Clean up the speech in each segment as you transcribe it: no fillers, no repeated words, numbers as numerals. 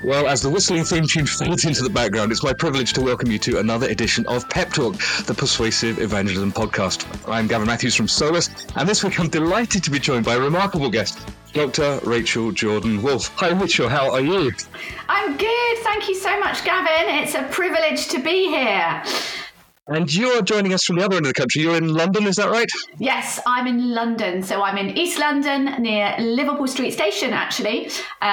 Well, as the whistling theme tune fades into the background, it's my privilege to welcome you to another edition of Pep Talk, the Persuasive Evangelism podcast. I'm Gavin Matthews from Solus, and this week I'm delighted to be joined by a remarkable guest, Dr. Rachel Jordan-Wolfe. Hi, Rachel, how are you? I'm good. Thank you so much, Gavin. It's a privilege to be here. And you're joining us from the other end of the country. You're in London, is that right? Yes, I'm in London. So I'm in East London near Liverpool Street Station, actually.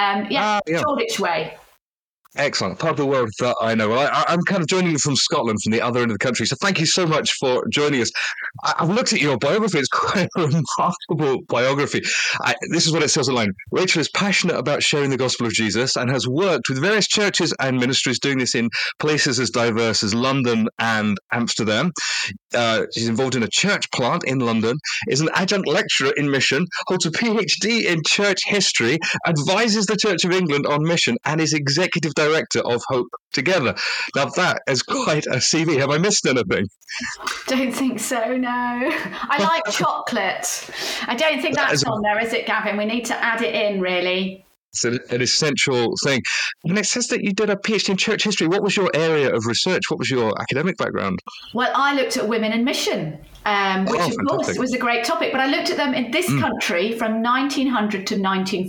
Shoreditch Way. Excellent. Part of the world that I know. Well, I'm kind of joining you from Scotland, from the other end of the country. So thank you so much for joining us. I've looked at your biography. It's quite a remarkable biography. This is what it says online. Rachel is passionate about sharing the gospel of Jesus and has worked with various churches and ministries doing this in places as diverse as London and Amsterdam. She's involved in a church plant in London, is an adjunct lecturer in mission, holds a PhD in church history, advises the Church of England on mission, and is executive director of Hope Together. Now that is quite a CV. Have I missed anything? Don't think so, no. I like chocolate. I don't think that's on there, is it, Gavin? We need to add it in, really. It's an essential thing. And it says that you did a PhD in church history. What was your area of research? What was your academic background? Well, I looked at women in mission, which of course was a great topic. But I looked at them in this country from 1900 to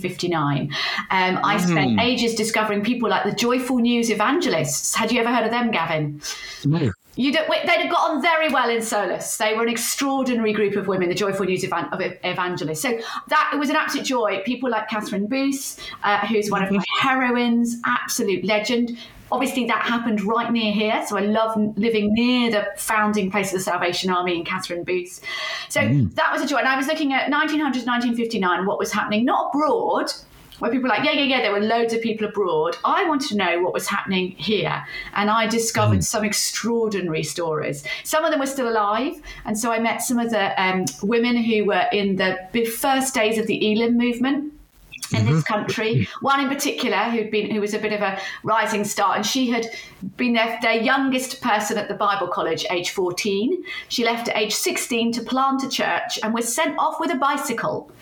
1959. I spent ages discovering people like the Joyful News Evangelists. Had you ever heard of them, Gavin? No. They'd have got on very well in Solus. They were an extraordinary group of women, the Joyful News Evangelists. So it was an absolute joy. People like Catherine Booth, who's one of my heroines, absolute legend. Obviously, that happened right near here. So I love living near the founding place of the Salvation Army in Catherine Booth. So that was a joy. And I was looking at 1900 to 1959, what was happening, not abroad, where people were like, yeah, there were loads of people abroad. I wanted to know what was happening here. And I discovered some extraordinary stories. Some of them were still alive. And so I met some of the women who were in the first days of the Elim movement in this country. One in particular who was a bit of a rising star, and she had been their youngest person at the Bible college, age 14. She left at age 16 to plant a church and was sent off with a bicycle.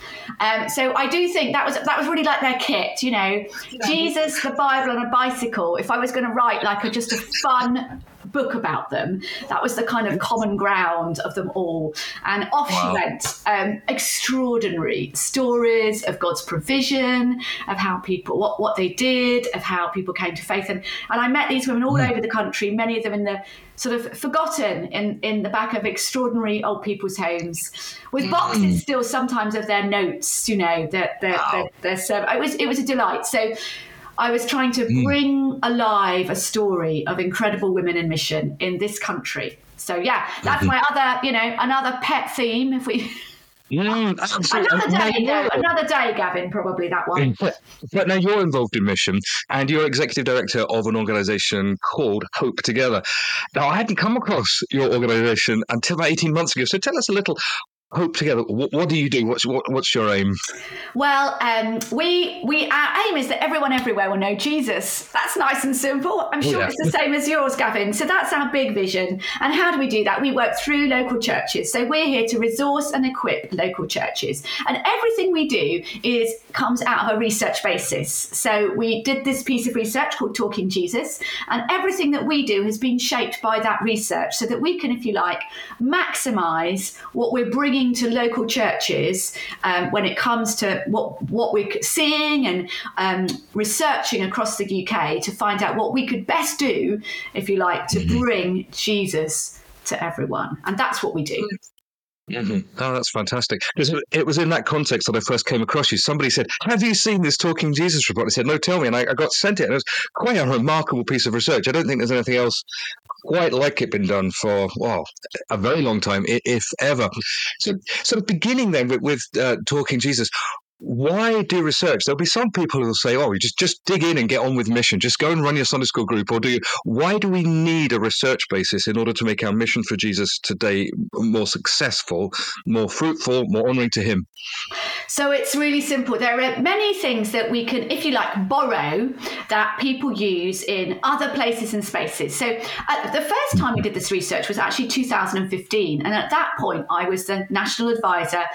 So I do think that was really like their kit, you know, Jesus, the Bible, and a bicycle. If I was going to write like just a fun book about them, that was the kind of common ground of them all. And off she went. Extraordinary stories of God's provision, of how people, what they did, of how people came to faith. And I met these women all over the country, many of them in the sort of forgotten in the back of extraordinary old people's homes, with boxes still sometimes of their notes, you know, their sermon. It was a delight. So I was trying to bring alive a story of incredible women in mission in this country. So yeah, that's my another pet theme. If we another day, Gavin, probably that one. But now you're involved in mission, and you're executive director of an organisation called Hope Together. Now, I hadn't come across your organisation until about 18 months ago. So tell us a little. Hope Together. What do you do? What's your aim? Well, our aim is that everyone everywhere will know Jesus. That's nice and simple. I'm sure it's the same as yours, Gavin. So that's our big vision. And how do we do that? We work through local churches. So we're here to resource and equip local churches. And everything we do comes out of a research basis. So we did this piece of research called Talking Jesus, and everything that we do has been shaped by that research, so that we can, if you like, maximize what we're bringing to local churches when it comes to what we're seeing and researching across the UK to find out what we could best do, if you like, to bring Jesus to everyone. And that's what we do. Oh, that's fantastic. Because it was in that context that I first came across you. Somebody said, have you seen this Talking Jesus report? I said, no, tell me. And I got sent it. And it was quite a remarkable piece of research. I don't think there's anything else quite like it been done for, a very long time, if ever. So sort of beginning then with Talking Jesus, why do research? There'll be some people who will say, you just dig in and get on with mission. Just go and run your Sunday school group. Or why do we need a research basis in order to make our mission for Jesus today more successful, more fruitful, more honoring to him? So it's really simple. There are many things that we can, if you like, borrow that people use in other places and spaces. So the first time we did this research was actually 2015. And at that point, I was the national advisor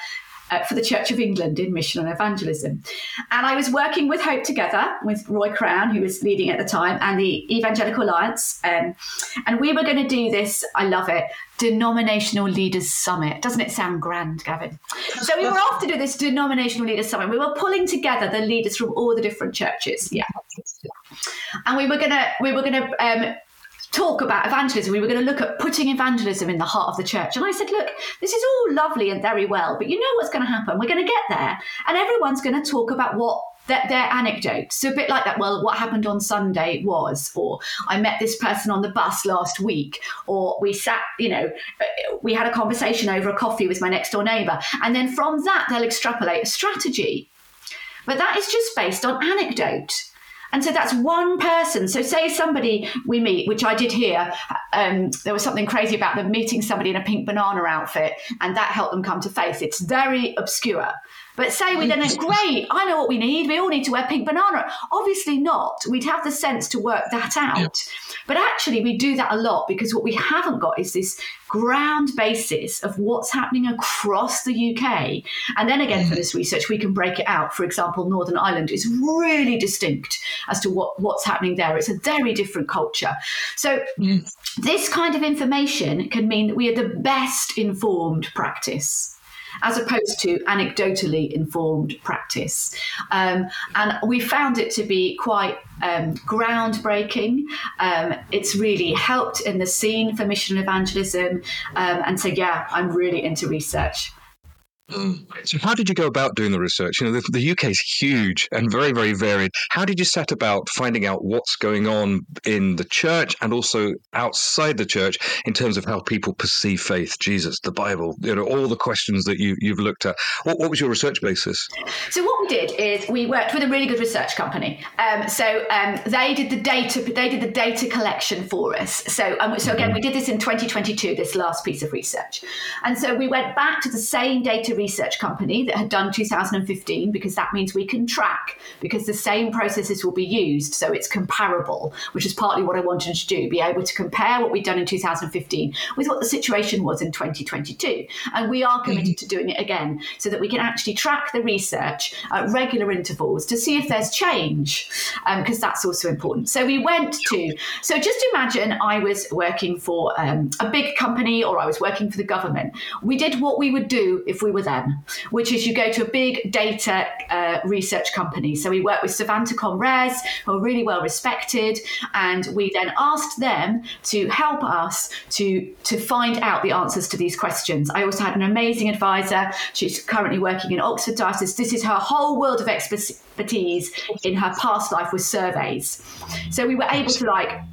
for the Church of England in mission and evangelism. And I was working with Hope Together, with Roy Crown, who was leading at the time, and the Evangelical Alliance. And we were going to do this, I love it, Denominational Leaders Summit. Doesn't it sound grand, Gavin? So we were off to do this Denominational Leaders Summit. We were pulling together the leaders from all the different churches. Yeah. And we were gonna talk about evangelism. We were going to look at putting evangelism in the heart of the church. And I said, look, this is all lovely and very well, but you know what's going to happen? We're going to get there and everyone's going to talk about what their anecdotes. So a bit like that, well, what happened on Sunday was, or I met this person on the bus last week, or we sat, we had a conversation over a coffee with my next door neighbour. And then from that, they'll extrapolate a strategy. But that is just based on anecdote. And so that's one person. So say somebody we meet, which I did here, there was something crazy about them meeting somebody in a pink banana outfit, and that helped them come to faith. It's very obscure. But say we then think, great, I know what we need. We all need to wear pink banana. Obviously not. We'd have the sense to work that out. Yep. But actually we do that a lot because what we haven't got is this ground basis of what's happening across the UK. And then again, for this research, we can break it out. For example, Northern Ireland is really distinct as to what's happening there. It's a very different culture. So this kind of information can mean that we are the best informed practice, as opposed to anecdotally informed practice. And we found it to be quite groundbreaking. It's really helped in the scene for mission evangelism. And so, yeah, I'm really into research. So how did you go about doing the research? The UK is huge and very, very varied. How did you set about finding out what's going on in the church and also outside the church in terms of how people perceive faith, Jesus, the Bible, all the questions that you've looked at? What was your research basis? So what we did is we worked with a really good research company. They did the data collection for us. So again, we did this in 2022, this last piece of research. And so we went back to the same data research company that had done 2015, because that means we can track, because the same processes will be used, so it's comparable, which is partly what I wanted to do, be able to compare what we'd done in 2015 with what the situation was in 2022. And we are committed to doing it again, so that we can actually track the research at regular intervals to see if there's change, because that's also important. So just imagine I was working for a big company, or I was working for the government. We did what we would do if we were them, which is you go to a big data research company. So we work with Savanta ComRes, who are really well respected, and we then asked them to help us to find out the answers to these questions. I also had an amazing advisor. She's currently working in Oxford Diocese. This is her whole world of expertise in her past life with surveys. So we were able to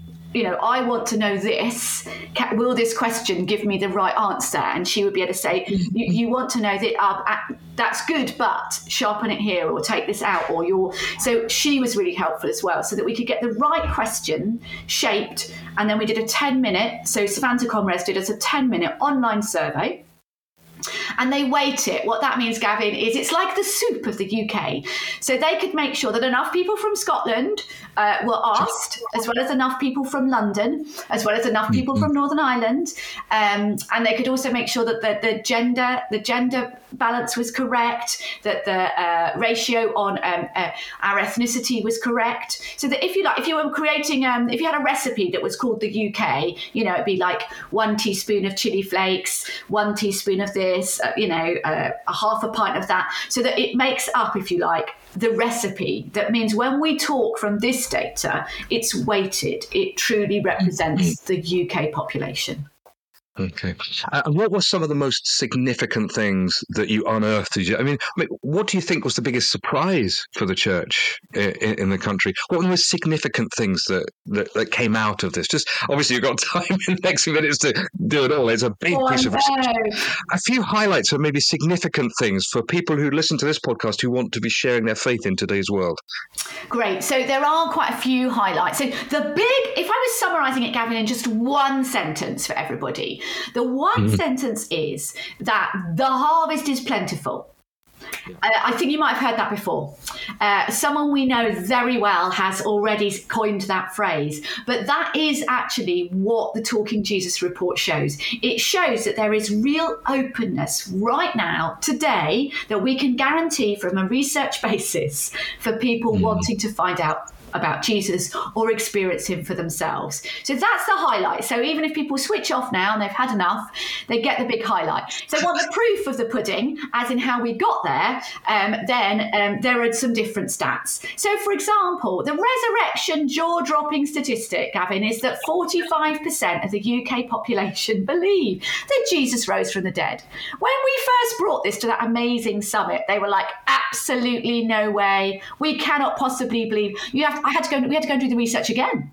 I want to know this. Will this question give me the right answer? And she would be able to say, you want to know that that's good, but sharpen it here, or take this out, So she was really helpful as well, so that we could get the right question shaped. And then we did a 10-minute. So Savanta ComRes did us a 10-minute online survey. And they weight it. What that means, Gavin, is it's like the soup of the UK. So they could make sure that enough people from Scotland were asked, as well as enough people from London, as well as enough people from Northern Ireland. And they could also make sure that the gender balance was correct, that the ratio on our ethnicity was correct. So that if you were creating, if you had a recipe that was called the UK, it'd be like 1 teaspoon of chili flakes, 1 teaspoon of this, a half a pint of that, so that it makes up, if you like, the recipe. That means when we talk from this data, it's weighted. It truly represents the UK population. Okay. And what were some of the most significant things that you unearthed? I mean, what do you think was the biggest surprise for the church in the country? What were the most significant things that came out of this? Just obviously, you've got time in the next few minutes to do it all. It's a big piece of research. A few highlights of maybe significant things for people who listen to this podcast who want to be sharing their faith in today's world. Great. So there are quite a few highlights. So if I was summarising it, Gavin, in just one sentence for everybody, the one sentence is that the harvest is plentiful, I think you might have heard that before. Someone we know very well has already coined that phrase, but that is actually what the Talking Jesus report shows. It shows that there is real openness right now, today, that we can guarantee from a research basis for people wanting to find out about Jesus or experience him for themselves. So that's the highlight. So even if people switch off now and they've had enough, they get the big highlight. So want the proof of the pudding, as in how we got there, then there are some different stats. So for example, the resurrection jaw-dropping statistic, Gavin, is that 45% of the UK population believe that Jesus rose from the dead. When we first brought this to that amazing summit, they were like, absolutely no way. We cannot possibly believe. We had to go and do the research again.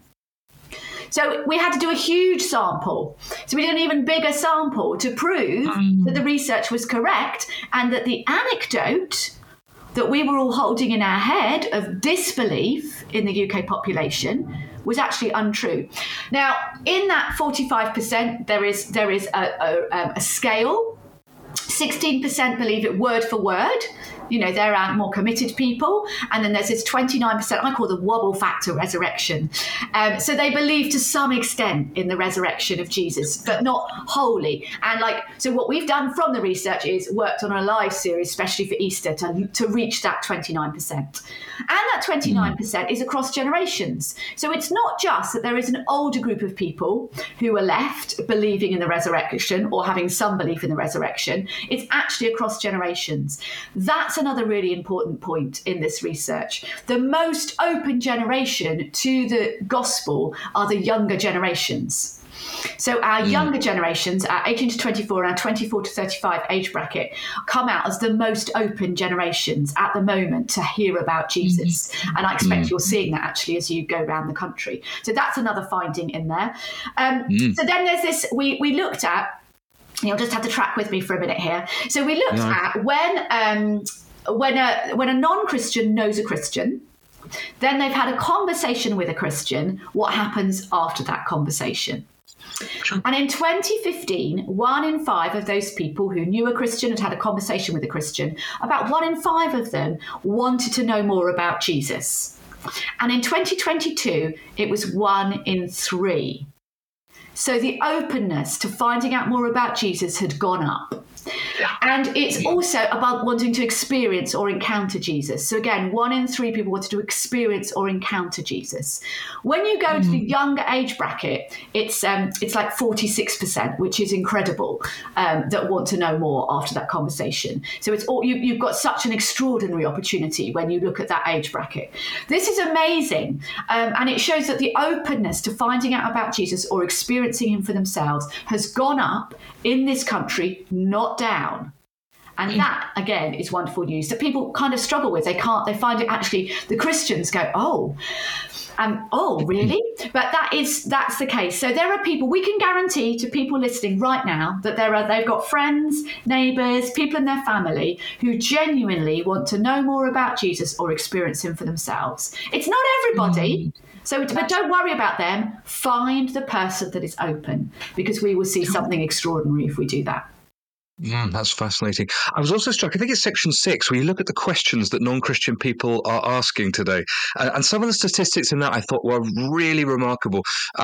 So we had to do a huge sample. So we did an even bigger sample to prove that the research was correct and that the anecdote that we were all holding in our head of disbelief in the UK population was actually untrue. Now, in that 45%, there is a scale. 16% believe it word for word. There are more committed people. And then there's this 29%, I call the wobble factor resurrection. So they believe to some extent in the resurrection of Jesus, but not wholly. And so what we've done from the research is worked on a live series, especially for Easter, to reach that 29%. And that 29% is across generations. So it's not just that there is an older group of people who are left believing in the resurrection or having some belief in the resurrection. It's actually across generations. That's another really important point in this research. The most open generation to the gospel are the younger generations. So our younger generations, our 18 to 24 and our 24 to 35 age bracket, come out as the most open generations at the moment to hear about Jesus. And I expect you're seeing that actually as you go around the country. So that's another finding in there. So then there's this, we looked at, you'll just have to track with me for a minute here. So we looked at when a non-Christian knows a Christian, then they've had a conversation with a Christian, what happens after that conversation? And in 2015, 1 in 5 of those people who knew a Christian and had a conversation with a Christian, about 1 in 5 of them wanted to know more about Jesus. And in 2022, it was 1 in 3. So the openness to finding out more about Jesus had gone up. And it's also about wanting to experience or encounter Jesus. So again, 1 in 3 people wanted to experience or encounter Jesus. When you go to the younger age bracket, it's like 46%, which is incredible, that want to know more after that conversation. So it's all you've got such an extraordinary opportunity when you look at that age bracket. This is amazing, and it shows that the openness to finding out about Jesus or experiencing him for themselves has gone up in this country, not down. And that, again, is wonderful news that people kind of struggle with. They find it actually, the Christians go, oh, really? But that's the case. So there are people, we can guarantee to people listening right now that they've got friends, neighbours, people in their family who genuinely want to know more about Jesus or experience him for themselves. It's not everybody. But don't worry about them. Find the person that is open, because we will see something extraordinary if we do that. That's fascinating. I was also struck, I think it's section 6, where you look at the questions that non-Christian people are asking today. And some of the statistics in that I thought were really remarkable.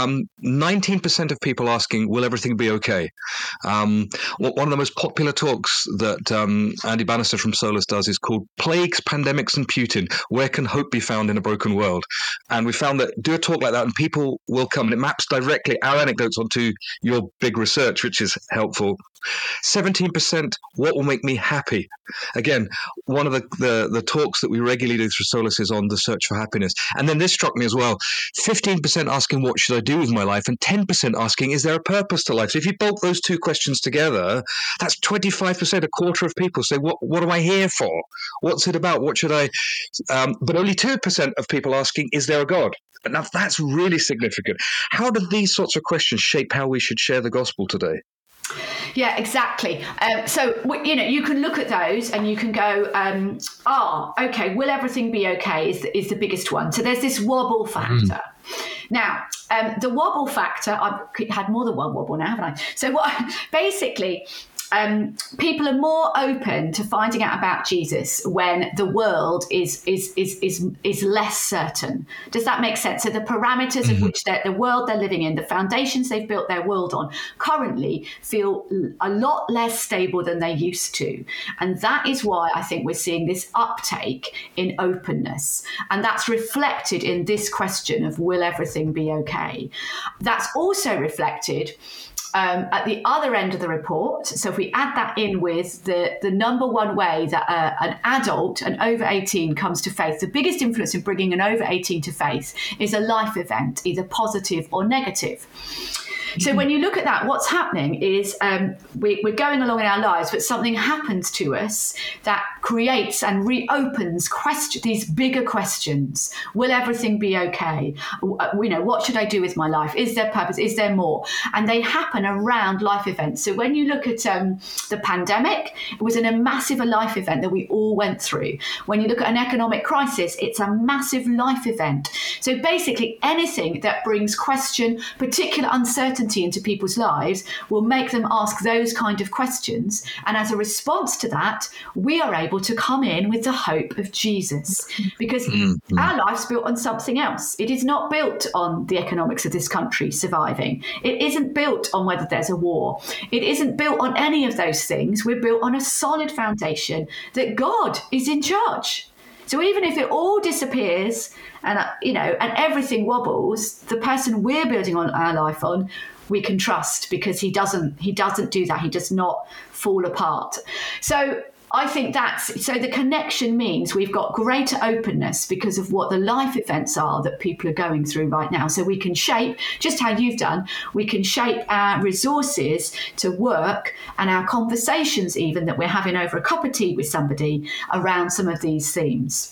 19% of people asking, will everything be okay? One of the most popular talks that Andy Bannister from Solus does is called Plagues, Pandemics and Putin, Where Can Hope Be Found in a Broken World? And we found that do a talk like that and people will come, and it maps directly our anecdotes onto your big research, which is helpful. 17%, what will make me happy? Again, one of the talks that we regularly do through Solus is on the search for happiness. And then this struck me as well. 15% asking, what should I do with my life? And 10% asking, is there a purpose to life? So if you bulk those two questions together, that's 25%, a quarter of people say, what am I here for? What's it about? What should I... but only 2% of people asking, is there a God? Now, that's really significant. How do these sorts of questions shape how we should share the gospel today? Yeah, exactly. So, you can look at those and you can go, okay, will everything be okay is the biggest one. So there's this wobble factor. Now, the wobble factor, I've had more than one wobble now, haven't I? So basically, people are more open to finding out about Jesus when the world is less certain. Does that make sense? So the parameters of which the world they're living in, the foundations they've built their world on, currently feel a lot less stable than they used to. And that is why I think we're seeing this uptake in openness. And that's reflected in this question of, will everything be okay? That's also reflected at the other end of the report. So if we add that in with the number one way that an adult, an over 18, comes to faith, the biggest influence in bringing an over 18 to faith is a life event, either positive or negative. So when you look at that, what's happening is we're going along in our lives, but something happens to us that creates and reopens these bigger questions. Will everything be okay? What should I do with my life? Is there purpose? Is there more? And they happen around life events. So when you look at the pandemic, it was a massive life event that we all went through. When you look at an economic crisis, it's a massive life event. So basically anything that brings question, particular uncertainty into people's lives, will make them ask those kind of questions. And as a response to that, we are able to come in with the hope of Jesus, because our life's built on something else. It is not built on the economics of this country surviving. It isn't built on whether there's a war. It isn't built on any of those things. We're built on a solid foundation that God is in charge. So even if it all disappears and everything wobbles, the person we're building on our life on, we can trust, because he doesn't do that. He does not fall apart. So I think the connection means we've got greater openness because of what the life events are that people are going through right now. So we can shape, just how you've done, we can shape our resources to work and our conversations even that we're having over a cup of tea with somebody around some of these themes.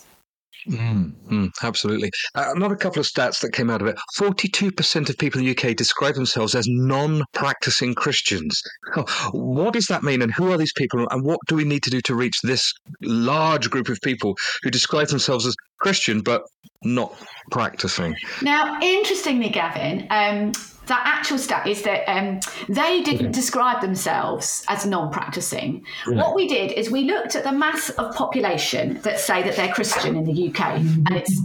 Absolutely. Another couple of stats that came out of it. 42% of people in the UK describe themselves as non-practicing Christians. What does that mean, and who are these people, and what do we need to do to reach this large group of people who describe themselves as Christian but not practicing? Now, interestingly, Gavin, that actual stat is that they didn't describe themselves as non-practicing. What we did is we looked at the mass of population that say that they're Christian in the UK, and it's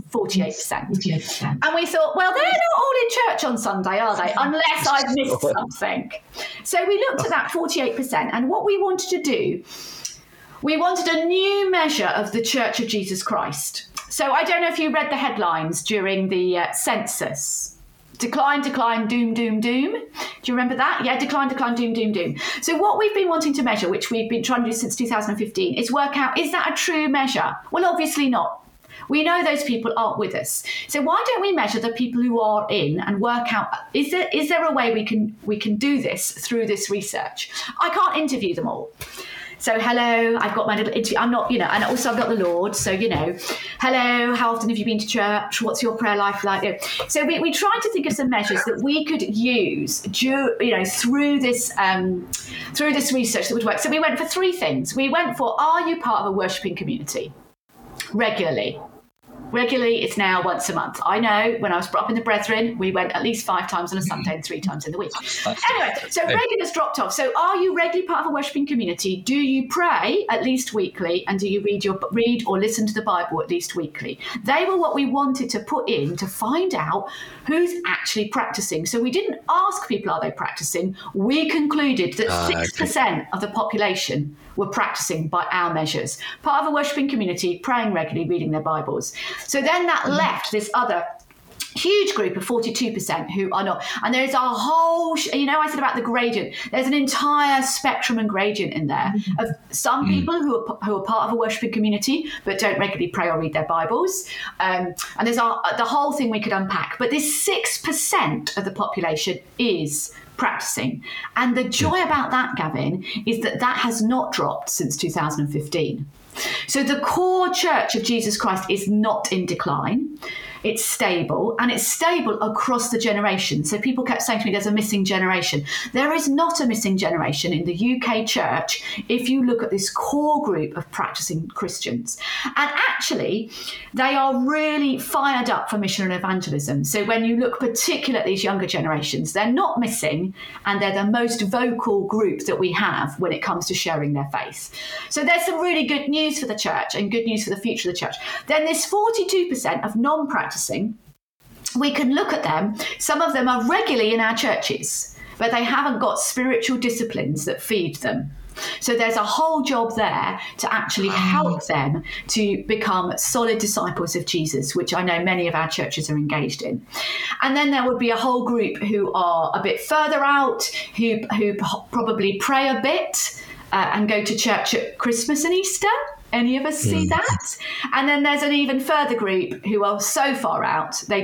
48%. And we thought, well, they're not all in church on Sunday, are they? Unless I've missed something. So we looked at that 48%, and what we wanted to do, we wanted a new measure of the Church of Jesus Christ. So I don't know if you read the headlines during the census. Decline, decline, doom, doom, doom. Do you remember that? Yeah, decline, decline, doom, doom, doom. So what we've been wanting to measure, which we've been trying to do since 2015, is work out, is that a true measure? Well, obviously not. We know those people aren't with us. So why don't we measure the people who are in and work out, is there a way we can do this through this research? I can't interview them all. So, hello, I've got my little interview. I'm not, and also I've got the Lord. So, hello, how often have you been to church? What's your prayer life like? So we tried to think of some measures that we could use, through this research that would work. So we went for three things. We went for, are you part of a worshipping community? Regularly, it's now once a month. I know when I was brought up in the Brethren, we went at least 5 times on a Sunday and 3 times in the week. Anyway, so regular's dropped off. So are you regularly part of a worshipping community? Do you pray at least weekly? And do you read or listen to the Bible at least weekly? They were what we wanted to put in to find out who's actually practicing. So we didn't ask people, are they practicing? We concluded that 6% of the population were practicing by our measures. Part of a worshipping community, praying regularly, reading their Bibles. So then that left this other huge group of 42% who are not. And there's a whole, I said about the gradient. There's an entire spectrum and gradient in there of some people who are part of a worshipping community but don't regularly pray or read their Bibles. And there's the whole thing we could unpack. But this 6% of the population is practicing. And the joy about that, Gavin, is that has not dropped since 2015. So the core Church of Jesus Christ is not in decline. it's stable, and it's stable across the generation. So people kept saying to me, there's a missing generation. There is not a missing generation in the UK church if you look at this core group of practicing Christians. And actually, they are really fired up for mission and evangelism. So when you look particularly at these younger generations, they're not missing, and they're the most vocal group that we have when it comes to sharing their faith. So there's some really good news for the church and good news for the future of the church. Then this 42% of non-practicing, we can look at them. Some of them are regularly in our churches, but they haven't got spiritual disciplines that feed them. So there's a whole job there to actually help them to become solid disciples of Jesus, which I know many of our churches are engaged in. And then there would be a whole group who are a bit further out, who probably pray a bit and go to church at Christmas and Easter. Any of us see that? And then there's an even further group who are so far out, they've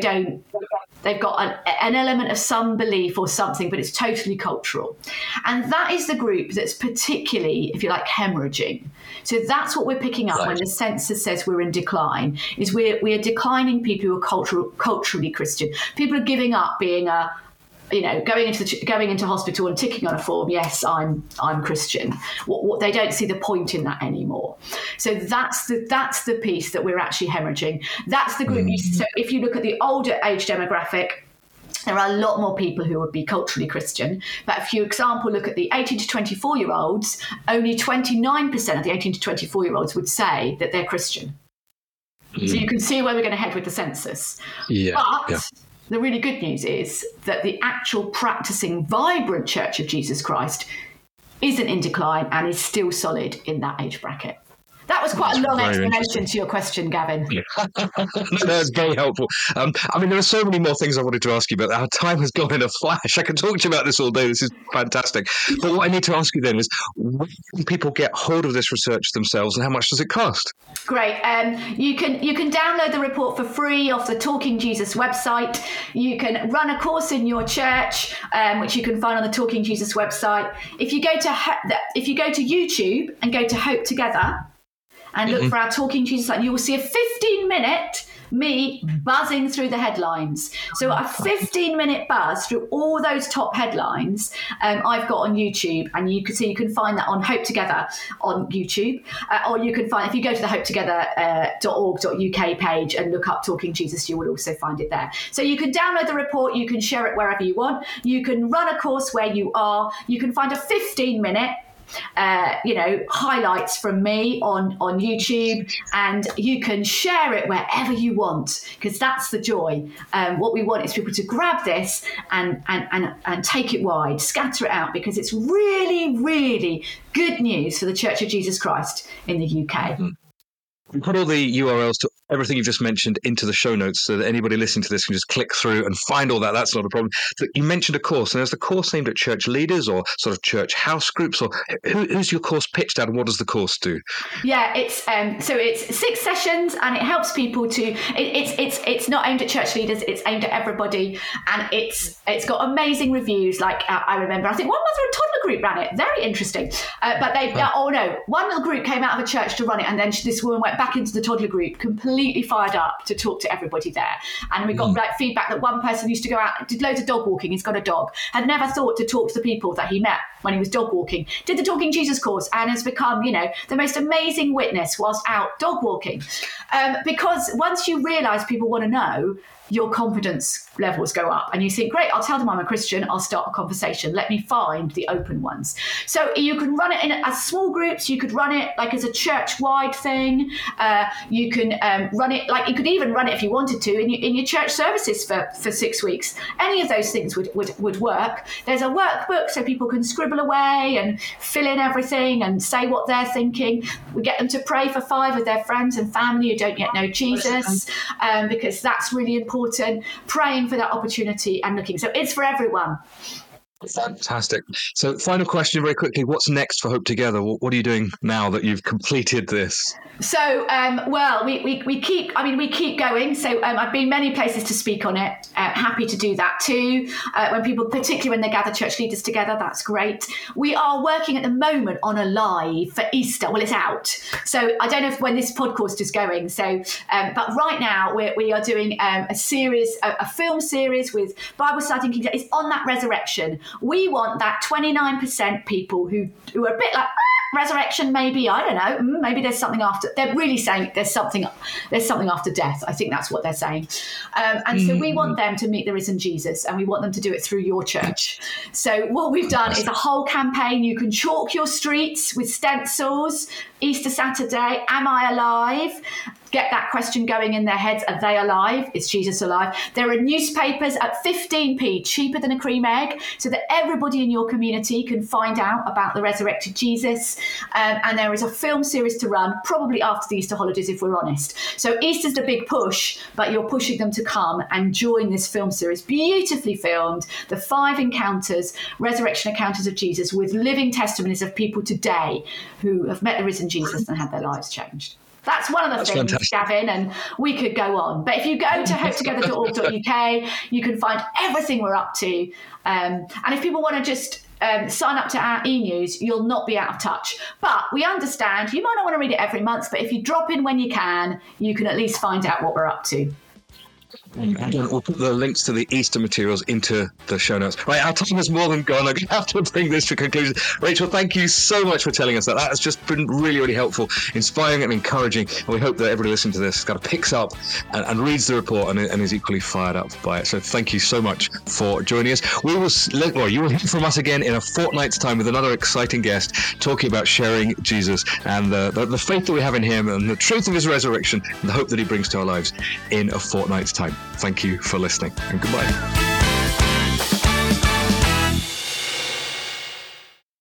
got an element of some belief or something, but it's totally cultural. And that is the group that's particularly, if you like, hemorrhaging. So that's what we're picking up when the census says we're in decline, is we are declining people who are culturally Christian. People are giving up being going into hospital and ticking on a form, yes, I'm Christian. What they don't see the point in that anymore. So that's the piece that we're actually hemorrhaging. That's the group. So if you look at the older age demographic, there are a lot more people who would be culturally Christian. But if you, example, look at the 18 to 24-year-olds, only 29% of the 18 to 24-year-olds would say that they're Christian. So you can see where we're going to head with the census. But the really good news is that the actual practicing, vibrant Church of Jesus Christ isn't in decline and is still solid in that age bracket. That was quite a long explanation to your question, Gavin. That's very helpful. There are so many more things I wanted to ask you, but our time has gone in a flash. I can talk to you about this all day. This is fantastic. But what I need to ask you then is, where can people get hold of this research themselves, and how much does it cost? Great. You can download the report for free off the Talking Jesus website. You can run a course in your church, which you can find on the Talking Jesus website. If you go to YouTube and go to Hope Together, and look for our Talking Jesus, and you will see a 15-minute me buzzing through the headlines. So a 15-minute buzz through all those top headlines I've got on YouTube, and you can find that on Hope Together on YouTube, or you can find, if you go to the hopetogether.org.uk page and look up Talking Jesus, you will also find it there. So you can download the report, you can share it wherever you want, you can run a course where you are, you can find a 15-minute highlights from me on YouTube, and you can share it wherever you want, because that's the joy. What we want is people to grab this and take it wide, scatter it out, because it's really, really good news for the Church of Jesus Christ in the UK. We put all the URLs to everything you've just mentioned into the show notes, so that anybody listening to this can just click through and find all that. That's not a problem. You mentioned a course, and there's the course aimed at church leaders or sort of church house groups, or who's your course pitched at, and what does the course do? Yeah, it's 6 sessions, and it helps people to. It's not aimed at church leaders; it's aimed at everybody, and it's got amazing reviews. Like I remember, I think one mother and toddler group ran it. Very interesting. But one little group came out of a church to run it, and then this woman went back into the toddler group, completely fired up to talk to everybody there. And we got feedback that one person used to go out, did loads of dog walking, he's got a dog, had never thought to talk to the people that he met when he was dog walking, did the Talking Jesus course, and has become, the most amazing witness whilst out dog walking. Because once you realise people want to know, your confidence levels go up, and you think, great, I'll tell them I'm a Christian, I'll start a conversation, let me find the open ones. So you can run it as small groups, you could run it like as a church-wide thing, you can run it, like you could even run it if you wanted to in your church services for 6 weeks. Any of those things would work. There's a workbook so people can scribble away and fill in everything and say what they're thinking. We get them to pray for 5 of their friends and family who don't yet know Jesus, because that's really important, praying for that opportunity and looking. So it's for everyone. Fantastic. So, final question very quickly. What's next for Hope Together? What are you doing now that you've completed this? So, we keep going. So I've been many places to speak on it. Happy to do that too. When people, particularly when they gather church leaders together, that's great. We are working at the moment on a live for Easter. Well, it's out. So I don't know when this podcast is going. So, but right now we are doing a series, a film series with Bible study. It's on that resurrection. We want that 29% people who are a bit like, resurrection, maybe, I don't know, maybe there's something after. They're really saying there's something after death. I think that's what they're saying. And so we want them to meet the risen Jesus, and we want them to do it through your church. So what we've done is a whole campaign. You can chalk your streets with stencils. Easter Saturday, am I alive? Get that question going in their heads. Are they alive? Is Jesus alive? There are newspapers at 15p, cheaper than a cream egg, so that everybody in your community can find out about the resurrected Jesus. And there is a film series to run, probably after the Easter holidays, if we're honest. So Easter's the big push, but you're pushing them to come and join this film series. Beautifully filmed, the 5 encounters, resurrection encounters of Jesus, with living testimonies of people today who have met the risen Jesus and had their lives changed. That's one of the things, fantastic. Gavin, and we could go on. But if you go to hopetogether.org.uk, you can find everything we're up to. And if people want to just sign up to our e-news, you'll not be out of touch. But we understand you might not want to read it every month, but if you drop in when you can at least find out what we're up to. And we'll put the links to the Easter materials into the show notes. Right, our time is more than gone. I have to bring this to a conclusion. Rachel, thank you so much for telling us that. That has just been really, really helpful, inspiring and encouraging. And we hope that everybody listening to this kind of picks up and reads the report and is equally fired up by it. So thank you so much for joining us. You will hear from us again in a fortnight's time with another exciting guest talking about sharing Jesus and the faith that we have in him and the truth of his resurrection and the hope that he brings to our lives in a fortnight's time. Thank you for listening, and goodbye.